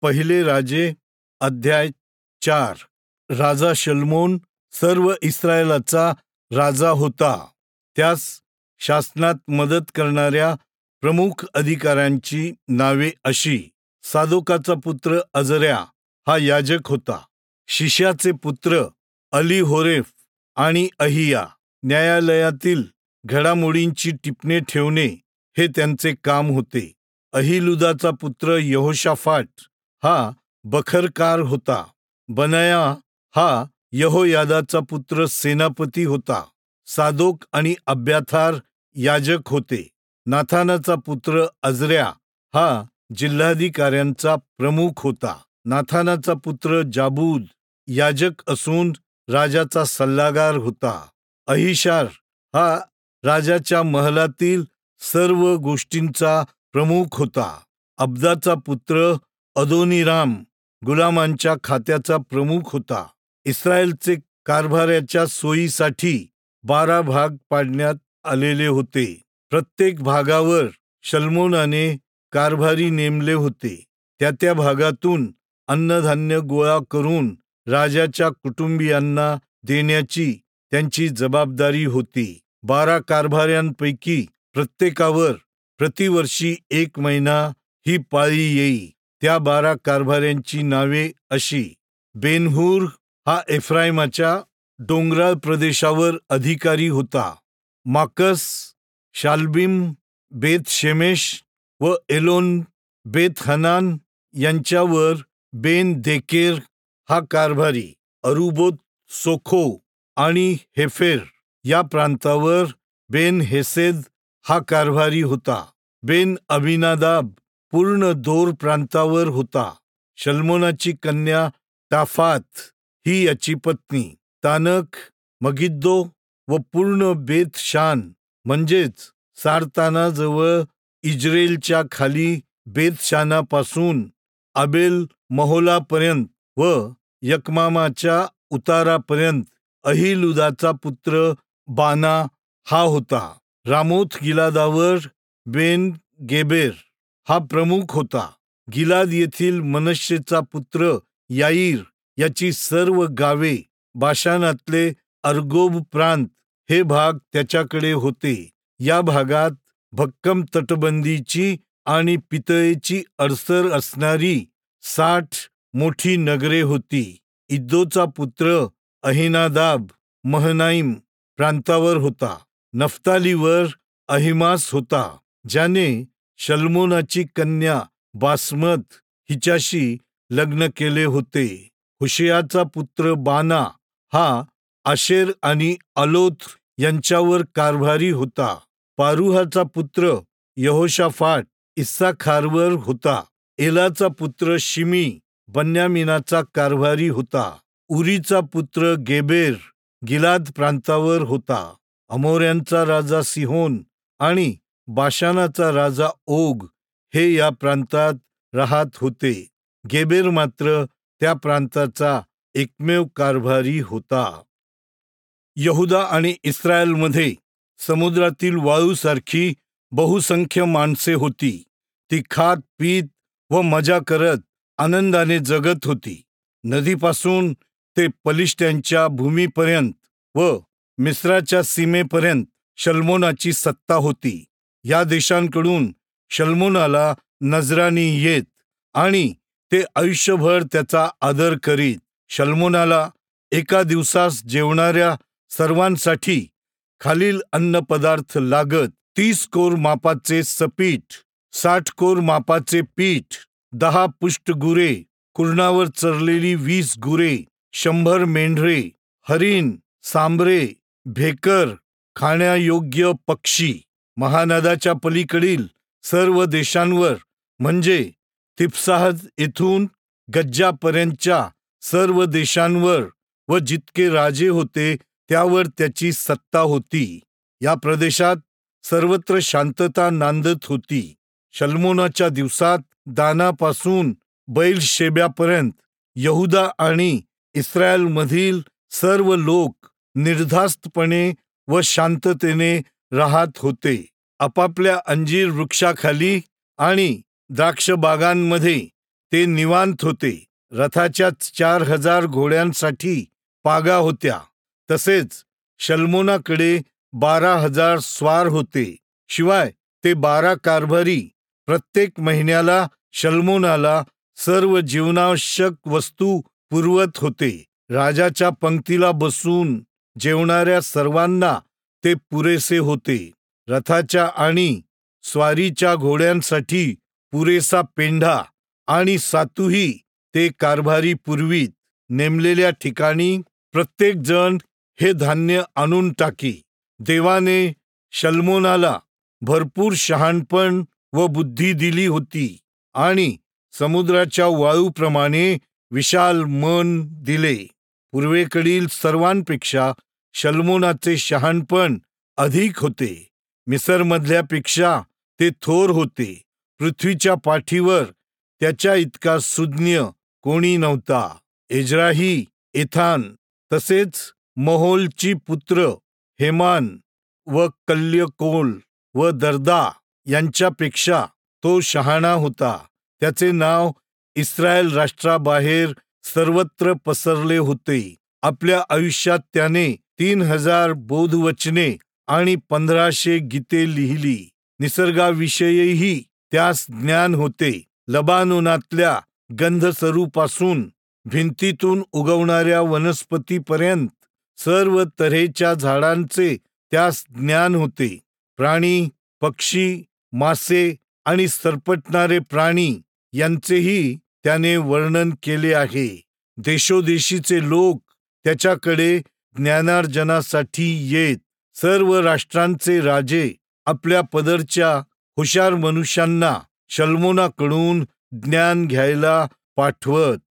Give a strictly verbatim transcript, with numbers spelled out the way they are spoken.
पहिले राजे अध्याय चार. राजा शलोमोन सर्व इस्रायलाचा राजा होता. त्यास शासनात मदत करणाऱ्या प्रमुख अधिकाऱ्यांची नावे अशी: सादोकाचा पुत्र अजर्या हा याजक होता. शिशाचे पुत्र अलीहोरेफ आणि अहिया न्यायालयातील घडामोडींची टिपणे ठेवणे हे त्यांचे काम होते. अहिलुदाचा पुत्र यहोशाफाट हा बखरकार होता. बनाया हा यहोयादाचा पुत्र सेनापती होता. सादोक आणि अब्याथार याजक होते. नाथानाचा पुत्र अजर्या हा जिल्हाधिकाऱ्यांचा प्रमुख होता. नाथानाचा पुत्र जाबूद याजक असून राजाचा सल्लागार होता. अहिशार हा राजाच्या महलातील सर्व गोष्टींचा प्रमुख होता. अब्दाचा पुत्र अदोनिराम गुलामांच्या खात्याचा प्रमुख होता. इस्रायलचे कारभाराच्या सोयीसाठी बारा भाग पाडण्यात आलेले होते. प्रत्येक भागावर शलोमोनाने कारभारी नेमले होते. त्या त्या भागातून अन्नधान्य गोळा करून राजाच्या कुटुंबियांना देण्याची त्यांची जबाबदारी होती. बारा कारभाऱ्यांपैकी प्रत्येकावर प्रतिवर्षी एक महिना ही पाळी येई. त्या बारा कारभाऱ्यांची नावे अशी: बेनहूर हा एफ्राईमाच्या डोंगराळ प्रदेशावर अधिकारी होता. माकस, शालबिम, बेत शेमेश व एलोन बेत हनान यांच्यावर बेन देकेर हा कारभारी. अरुबोत, सोखो आणि हेफेर या प्रांतावर बेन हेसेद हा कारभारी होता. बेन अबिनादाब पूर्ण दोर प्रांतावर होता. शलोमोनाची कन्या टाफात ही याची पत्नी. तानक, मगिद्दो व पूर्ण बेत शान म्हणजेच सारतानाजवळ इज्रेलच्या खाली बेतशानापासून आबेल महोलापर्यंत व यकमामाच्या उतारापर्यंत अहिलुदाचा पुत्र बाना हा होता. रामोथ गिलादावर बेन गेबेर हा प्रमुख होता. गिलाद येथील मनश्शेचा पुत्र याईर याची सर्व गावे, बाशानातले अर्गोब प्रांत हे भाग त्याच्याकडे होते. या भागात भक्कम तटबंदीची आणि पितळेची अडसर असणारी साठ मोठी नगरे होती. इद्दोचा पुत्र अहिनादाब महनाईम प्रांतावर होता. नफ्तालीवर अहिमास होता, ज्याने शलोमोनाची कन्या बासमत हिच्याशी लग्न केले होते. हुशेयाचा पुत्र बाना हा आशेर आणि आलोत यांच्यावर कारभारी होता. पारुहाचा पुत्र यहोशाफाट इस्साखारवर होता. एलाचा पुत्र शिमी बन्यामीनाचा कारभारी होता. उरीचा पुत्र गेबेर गिलाद प्रांतावर होता. अमोऱ्यांचा राजा सिहोन आणि बाशानाचा राजा ओग हे या प्रांतात राहत होते. गेबेर मात्र त्या प्रांताचा एकमेव कारभारी होता. यहुदा आणि इस्रायलमध्ये समुद्रातील वाळूसारखी बहुसंख्य माणसे होती. ती खात पीत व मजा करत आनंदाने जगत होती. नदीपासून ते पलिष्ट्यांच्या भूमीपर्यंत व मिस्राच्या सीमेपर्यंत शलोमोनाची सत्ता होती. या देशांकडून शलोमोनाला नजराणी येत आणि ते आयुष्यभर त्याचा आदर करीत. शलोमोनाला एका दिवसास जेवणाऱ्या सर्वांसाठी खालील अन्नपदार्थ लागत: तीस कोर मापाचे सपीठ, साठ कोर मापाचे पीठ, दहा पुष्ट गुरे, कुरणावर चरलेली वीस गुरे, शंभर मेंढरे, हरिण, सांबरे, भेकर, खाण्यायोग्य पक्षी. महानदाच्या पलीकडील सर्व देशांवर म्हणजे तिप्साहत येथून गज्जापर्यंतच्या सर्व देशांवर व जितके राजे होते त्यावर त्याची सत्ता होती. या प्रदेशात सर्वत्र शांतता नांदत होती. शलोमोनाच्या दिवसात दानापासून बैलशेब्यापर्यंत यहुदा आणि इस्रायलमधील सर्व लोक निर्धास्तपणे व शांततेने राहत होते. आपापल्या अंजीर वृक्षाखाली आणि द्राक्षबागांमध्ये ते निवांत होते. रथाच्या चार हजार घोड्यांसाठी पागा होत्या. तसेच शल्मोनाकडे बारा हजार स्वार होते. शिवाय ते बारा कारभारी प्रत्येक महिन्याला शल्मोनाला सर्व जीवनावश्यक वस्तू पुरवत होते. राजाच्या पंक्तीला बसून जेवणाऱ्या सर्वांना ते पुरेसे होते. रथाच्या आणि स्वारीच्या घोड्यांसाठी पुरेसा पेंढा आणि सातूही ते कारभारी पुरवीत. नेमलेल्या ठिकाणी प्रत्येक जण हे धान्य आणून टाकी. देवाने शल्मोनाला भरपूर शहाणपण व बुद्धी दिली होती आणि समुद्राच्या वाळूप्रमाणे विशाल मन दिले. पूर्वेकडील सर्वांपेक्षा शल्मोनाचे शहाणपण अधिक होते. मिसरमधल्यापेक्षा ते थोर होते. पृथ्वीच्या पाठीवर त्याच्या इतका सुज्ञ कोणी नव्हता. एज्राही, एथान तसेच मोहोलची पुत्र हेमान व कल्यकोल व दर्दा यांच्यापेक्षा तो शहाणा होता. त्याचे नाव इस्रायल राष्ट्राबाहेर सर्वत्र पसरले होते. आपल्या आयुष्यात त्याने तीन हजार बोधवचने आणि पंधराशे गीते लिहिली. निसर्गाविषयीही त्यास ज्ञान होते. लबानोनातल्या गंधसरूपासून भिंतीतून उगवणाऱ्या वनस्पतीपर्यंत सर्व तऱ्हेच्या झाडांचे त्यास ज्ञान होते. प्राणी, पक्षी, मासे आणि सरपटणारे प्राणी यांचेही त्याने वर्णन केले आहे. देशोदेशीचे लोक त्याच्याकडे ज्ञानार्जनासाठी येत. सर्व राष्ट्रांचे राजे आपल्या पदरच्या हुशार मनुष्यांना शल्मोनाकडून ज्ञान घ्यायला पाठवत.